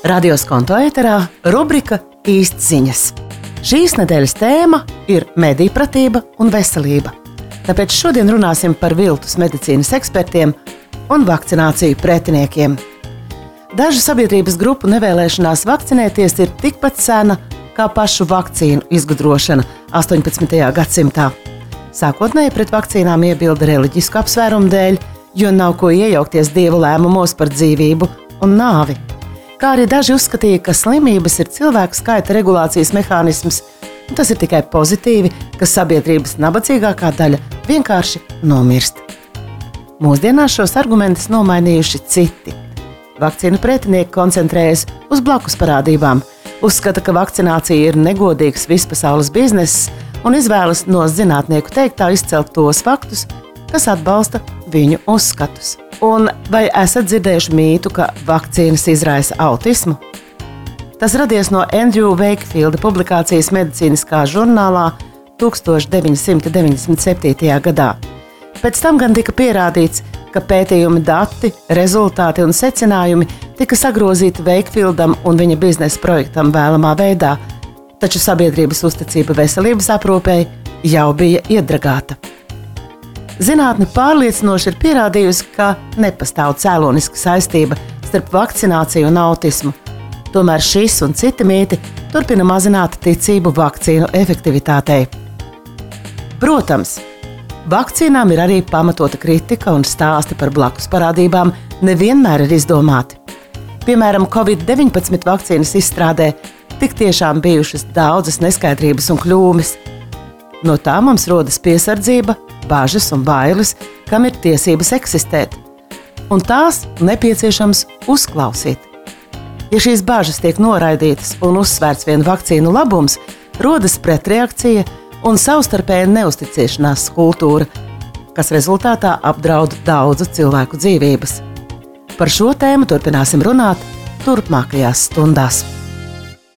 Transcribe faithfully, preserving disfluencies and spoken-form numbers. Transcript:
Radio Skonto ēterā rubrika Īsts ziņas. Šīs nedēļas tēma ir medijpratība un veselība. Tāpēc šodien runāsim par viltus medicīnas ekspertiem un vakcināciju pretiniekiem. Dažu sabiedrības grupu nevēlēšanās vakcinēties ir tikpat sena kā pašu vakcīnu izgudrošana astoņpadsmitajā gadsimtā. Sākotnēji pret vakcīnām iebilda reliģisku apsvērumu dēļ, jo nav ko iejaukties Dieva lēmumos par dzīvību un nāvi. Kā arī daži uzskatīja, ka slimības ir cilvēku skaita regulācijas mehānisms, un tas ir tikai pozitīvi, ka sabiedrības nabadzīgākā daļa vienkārši nomirst. Mūsdienās šos argumentus nomainījuši citi. Vakcīnu pretinieki koncentrējas uz blakus parādībām, uzskata, ka vakcinācija ir negodīgs vispasaules bizness un izvēlas no zinātnieku teiktā izcelt tos faktus, kas atbalsta viņu uzskatus. Un vai esat dzirdējuši mītu, ka vakcīnas izraisa autismu? Tas radies no Andrew Wakefielda publikācijas medicīniskā žurnālā tūkstoš deviņi simti deviņdesmit septītajā gadā. Pēc tam gan tika pierādīts, ka pētījumi dati, rezultāti un secinājumi tika sagrozīti Wakefieldam un viņa biznesa projektam vēlamā veidā, taču sabiedrības uzticība veselības aprūpei jau bija iedragāta. Zinātne pārliecinoši ir pierādījusi, ka nepastāv cēloniska saistība starp vakcināciju un autismu. Tomēr šis un citi mīti turpina mazināt ticību vakcīnu efektivitātei. Protams, vakcīnām ir arī pamatota kritika un stāsti par blakus parādībām nevienmēr ir izdomāti. Piemēram, covid deviņpadsmit vakcīnas izstrādē tik tiešām bijušas daudzas neskaidrības un kļūmes. No tā mums rodas piesardzība, bažas un bailes, kam ir tiesības eksistēt, un tās nepieciešams uzklausīt. Ja šīs bažas tiek noraidītas un uzsvērts vien vakcīnu labums, rodas pretreakcija un savstarpēja neusticēšanās kultūra, kas rezultātā apdraud daudzu cilvēku dzīvības. Par šo tēmu turpināsim runāt turpmākajās stundās.